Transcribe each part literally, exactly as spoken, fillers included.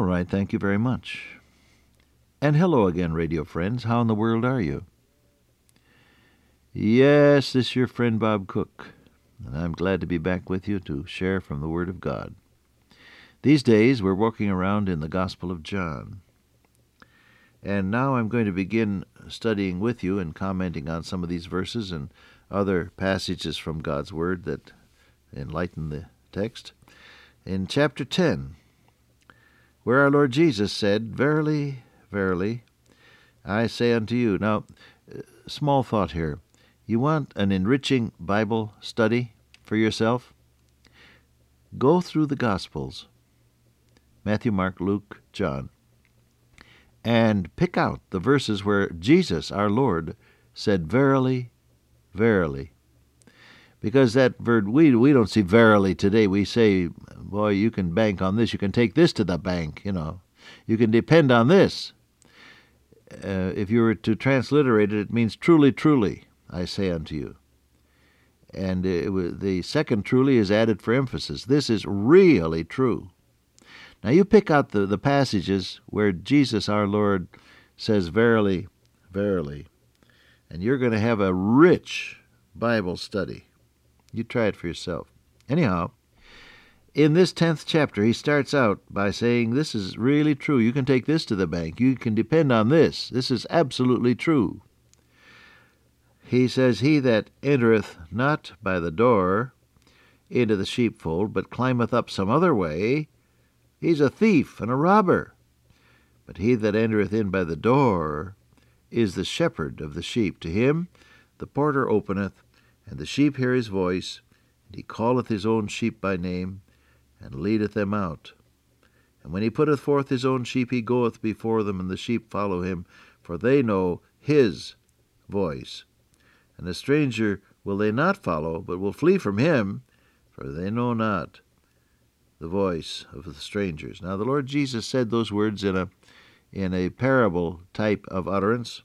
All right, thank you very much. And hello again, radio friends. How in the world are you? Yes, this is your friend Bob Cook, and I'm glad to be back with you to share from the Word of God. These days, we're walking around in the Gospel of John. And now I'm going to begin studying with you and commenting on some of these verses and other passages from God's Word that enlighten the text. In chapter ten, where our Lord Jesus said, "Verily, verily, I say unto you." Now, small thought here. You want an enriching Bible study for yourself? Go through the Gospels, Matthew, Mark, Luke, John, and pick out the verses where Jesus, our Lord, said, "Verily, verily." Because that word, we, we don't see verily today. We say, boy, you can bank on this. You can take this to the bank, you know. You can depend on this. Uh, if you were to transliterate it, it means truly, truly, I say unto you. And it, it, the second truly is added for emphasis. This is really true. Now you pick out the, the passages where Jesus, our Lord, says, "Verily, verily," and you're going to have a rich Bible study. You try it for yourself. Anyhow, in this tenth chapter, he starts out by saying, this is really true. You can take this to the bank. You can depend on this. This is absolutely true. He says, "He that entereth not by the door into the sheepfold, but climbeth up some other way, he's a thief and a robber. But he that entereth in by the door is the shepherd of the sheep. To him the porter openeth, and the sheep hear his voice, and he calleth his own sheep by name, and leadeth them out. And when he putteth forth his own sheep, he goeth before them, and the sheep follow him, for they know his voice. And a stranger will they not follow, but will flee from him, for they know not the voice of the strangers." Now the Lord Jesus said those words in a in a parable type of utterance.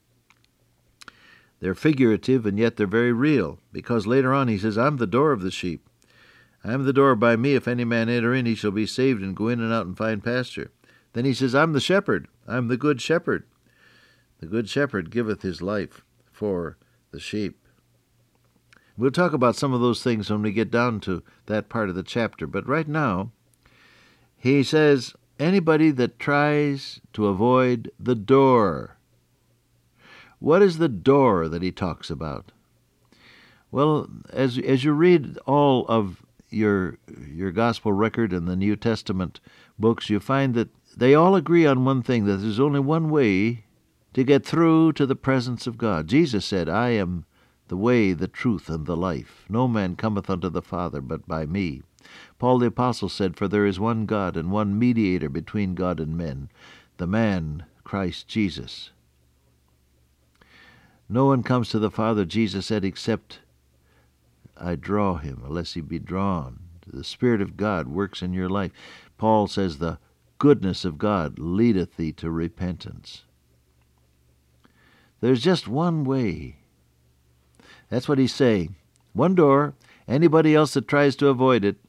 They're figurative, and yet they're very real, because later on he says, "I'm the door of the sheep. I am the door. By me, if any man enter in, he shall be saved, and go in and out and find pasture." Then he says, "I'm the shepherd. I'm the good shepherd. The good shepherd giveth his life for the sheep." We'll talk about some of those things when we get down to that part of the chapter, but right now, he says, anybody that tries to avoid the door. What is the door that he talks about? Well, as as you read all of your your gospel record and the New Testament books, you find that they all agree on one thing, that there's only one way to get through to the presence of God. Jesus said, "I am the way, the truth, and the life. No man cometh unto the Father but by me." Paul the Apostle said, "For there is one God and one mediator between God and men, the man Christ Jesus." No one comes to the Father, Jesus said, except I draw him, unless he be drawn. The Spirit of God works in your life. Paul says, "The goodness of God leadeth thee to repentance." There's just one way. That's what he's saying. One door. Anybody else that tries to avoid it,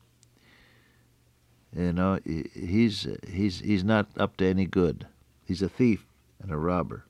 you know, he's he's he's not up to any good. He's a thief and a robber.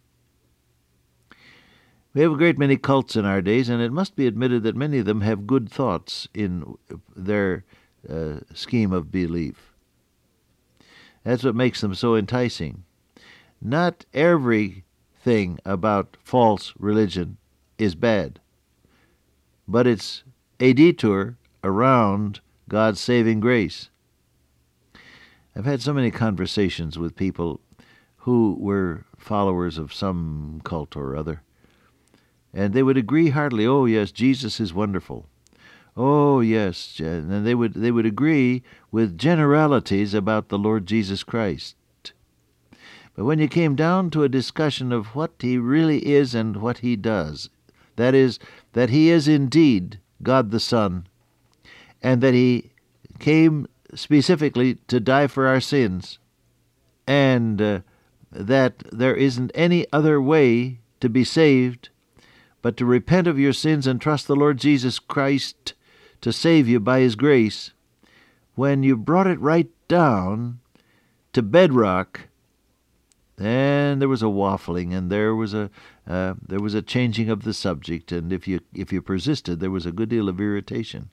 We have a great many cults in our days, and it must be admitted that many of them have good thoughts in their uh, scheme of belief. That's what makes them so enticing. Not everything about false religion is bad, but it's a detour around God's saving grace. I've had so many conversations with people who were followers of some cult or other, and they would agree heartily, "Oh yes, Jesus is wonderful. Oh yes," and they would they would agree with generalities about the Lord Jesus Christ. But when you came down to a discussion of what he really is and what he does, that is, that he is indeed God the Son, and that he came specifically to die for our sins, and uh, that there isn't any other way to be saved but to repent of your sins and trust the Lord Jesus Christ to save you by his grace, when you brought it right down, to bedrock, then there was a waffling, and there was a uh, there was a changing of the subject, and if you if you persisted, there was a good deal of irritation.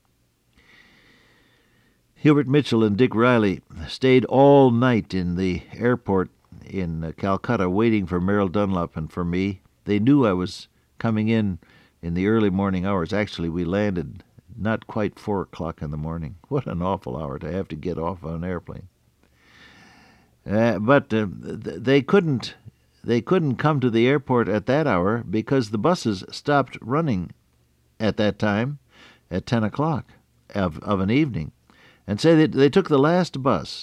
Hubert Mitchell and Dick Riley stayed all night in the airport in uh, Calcutta waiting for Merrill Dunlop and for me. They knew I was coming in in the early morning hours. Actually, we landed not quite four o'clock in the morning. What an awful hour to have to get off on an airplane. Uh, but uh, th- they couldn't they couldn't come to the airport at that hour because the buses stopped running at that time at ten o'clock of, of an evening. And say that they took the last bus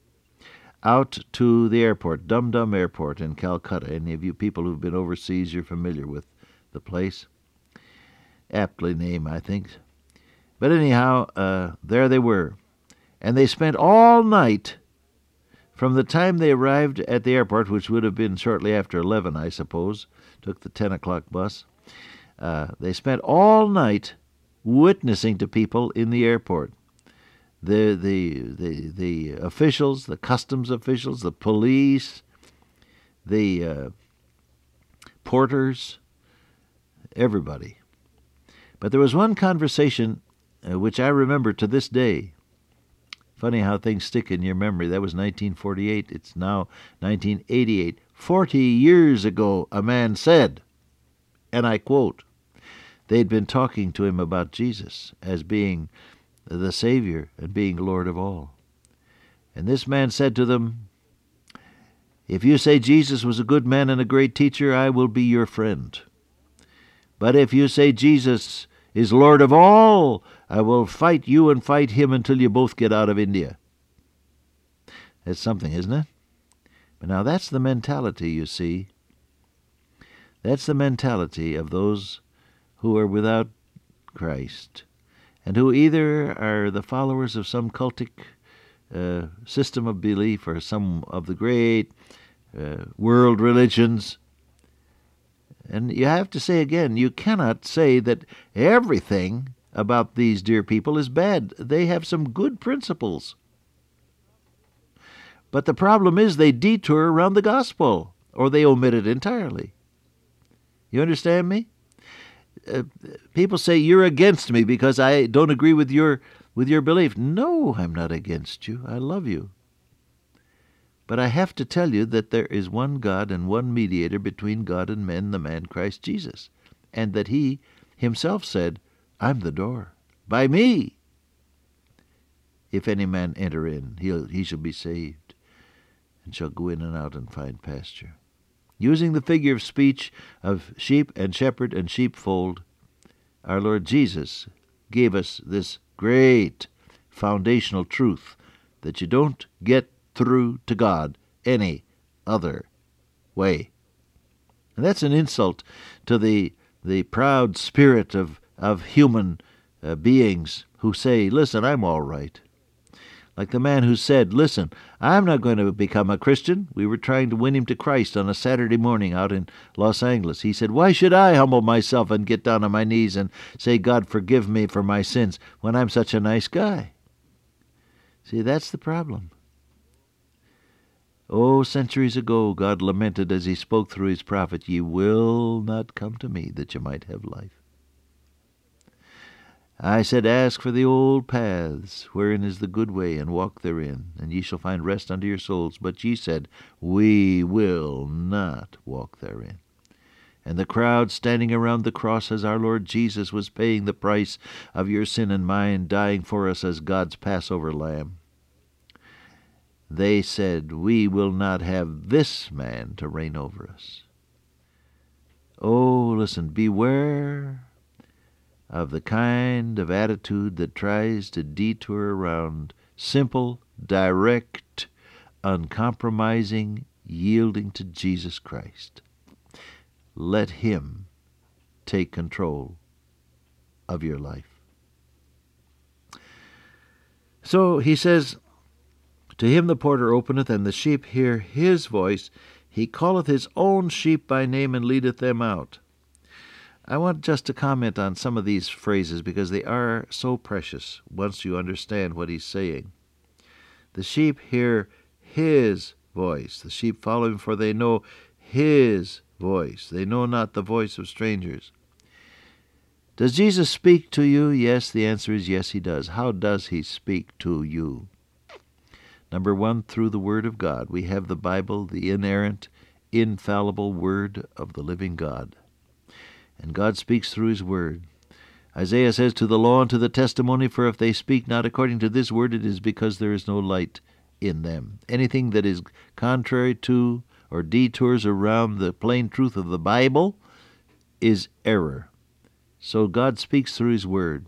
out to the airport, Dum Dum Airport in Calcutta. Any of you people who've been overseas, you're familiar with the place. Aptly named, I think. But anyhow, uh, there they were. And they spent all night from the time they arrived at the airport, which would have been shortly after eleven, I suppose, took the ten o'clock bus. Uh, they spent all night witnessing to people in the airport. The, the the the officials, the customs officials, the police, the uh, porters, everybody. But there was one conversation uh, which I remember to this day. Funny how things stick in your memory. That was nineteen forty-eight. It's now nineteen eighty-eight. Forty years ago, a man said, and I quote, they'd been talking to him about Jesus as being the Savior and being Lord of all. And this man said to them, if you say Jesus was a good man and a great teacher, I will be your friend. But if you say Jesus is Lord of all, I will fight you and fight him until you both get out of India. That's something, isn't it? But now that's the mentality, you see. That's the mentality of those who are without Christ, and who either are the followers of some cultic uh, system of belief or some of the great uh, world religions. And you have to say again, you cannot say that everything about these dear people is bad. They have some good principles. But the problem is they detour around the gospel, or they omit it entirely. You understand me? Uh, people say you're against me because I don't agree with your with your belief. No, I'm not against you. I love you. But I have to tell you that there is one God and one mediator between God and men, the man Christ Jesus, and that he himself said, I'm the door. By me, if any man enter in, he'll, he shall be saved, and shall go in and out and find pasture. Using the figure of speech of sheep and shepherd and sheepfold, our Lord Jesus gave us this great foundational truth that you don't get through to God any other way. And that's an insult to the the proud spirit of, of human uh, beings who say, listen, I'm all right. Like the man who said, listen, I'm not going to become a Christian. We were trying to win him to Christ on a Saturday morning out in Los Angeles. He said, why should I humble myself and get down on my knees and say, God, forgive me for my sins when I'm such a nice guy? See, that's the problem. Oh, centuries ago, God lamented as he spoke through his prophet, ye will not come to me that you might have life. I said, ask for the old paths, wherein is the good way, and walk therein, and ye shall find rest unto your souls. But ye said, we will not walk therein. And the crowd standing around the cross as our Lord Jesus was paying the price of your sin and mine, dying for us as God's Passover lamb, they said, we will not have this man to reign over us. Oh, listen, beware of the kind of attitude that tries to detour around simple, direct, uncompromising yielding to Jesus Christ. Let him take control of your life. So he says, to him the porter openeth, and the sheep hear his voice. He calleth his own sheep by name and leadeth them out. I want just to comment on some of these phrases because they are so precious once you understand what he's saying. The sheep hear his voice. The sheep follow him, for they know his voice. They know not the voice of strangers. Does Jesus speak to you? Yes, the answer is yes, he does. How does he speak to you? Number one, through the Word of God. We have the Bible, the inerrant, infallible Word of the living God. And God speaks through his Word. Isaiah says, to the law and to the testimony, for if they speak not according to this word, it is because there is no light in them. Anything that is contrary to or detours around the plain truth of the Bible is error. So God speaks through his Word.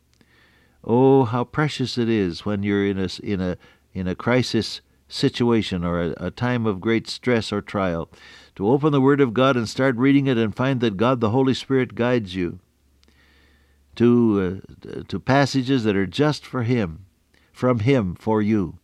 Oh, how precious it is when you're in a, in a, in a crisis situation or a, a time of great stress or trial, to open the Word of God and start reading it and find that God, the Holy Spirit, guides you to, uh, to passages that are just for him, from him for you.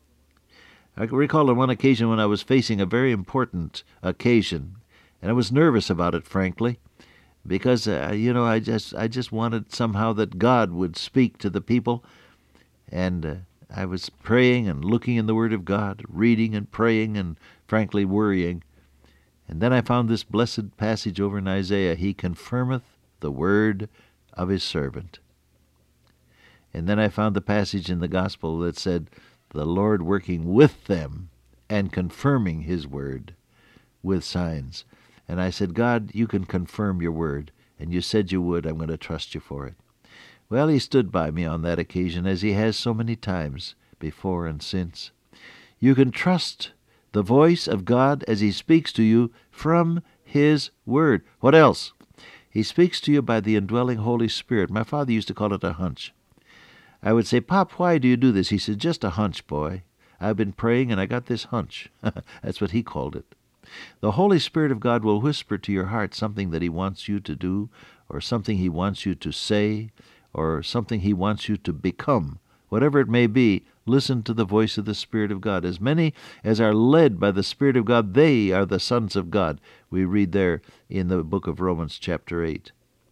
I can recall on one occasion when I was facing a very important occasion, and I was nervous about it, frankly, because, uh, you know, I just I just wanted somehow that God would speak to the people, and uh, I was praying and looking in the Word of God, reading and praying and, frankly, worrying. And then I found this blessed passage over in Isaiah, he confirmeth the word of his servant. And then I found the passage in the Gospel that said, the Lord working with them and confirming his word with signs. And I said, God, you can confirm your word, and you said you would. I'm going to trust you for it. Well, he stood by me on that occasion, as he has so many times before and since. You can trust the voice of God as he speaks to you from his word. What else? He speaks to you by the indwelling Holy Spirit. My father used to call it a hunch. I would say, Pop, why do you do this? He said, just a hunch, boy. I've been praying and I got this hunch. That's what he called it. The Holy Spirit of God will whisper to your heart something that he wants you to do, or something he wants you to say, or something he wants you to become. Whatever it may be, listen to the voice of the Spirit of God. As many as are led by the Spirit of God, they are the sons of God. We read there in the book of Romans chapter eight.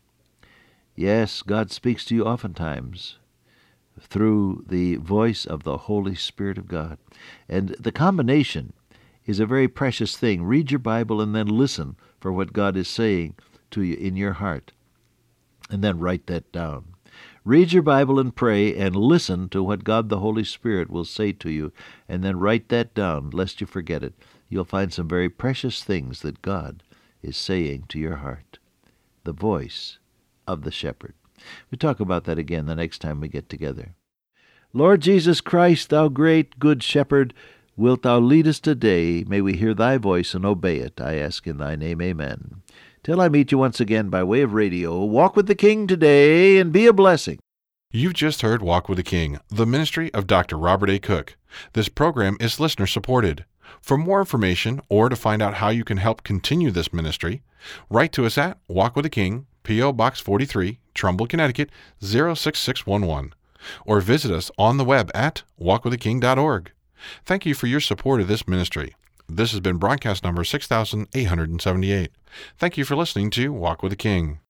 Yes, God speaks to you oftentimes through the voice of the Holy Spirit of God. And the combination is a very precious thing. Read your Bible and then listen for what God is saying to you in your heart. And then write that down. Read your Bible and pray and listen to what God the Holy Spirit will say to you, and then write that down lest you forget it. You'll find some very precious things that God is saying to your heart. The voice of the shepherd. We'll talk about that again the next time we get together. Lord Jesus Christ, thou great good shepherd, wilt thou lead us today? May we hear thy voice and obey it. I ask in thy name, amen. Till I meet you once again by way of radio, walk with the King today and be a blessing. You've just heard Walk with the King, the ministry of Doctor Robert A. Cook. This program is listener-supported. For more information or to find out how you can help continue this ministry, write to us at Walk with the King, P O. Box forty-three, Trumbull, Connecticut, zero six six one one, or visit us on the web at walk with the king dot org. Thank you for your support of this ministry. This has been broadcast number six thousand eight hundred seventy-eight. Thank you for listening to Walk with the King.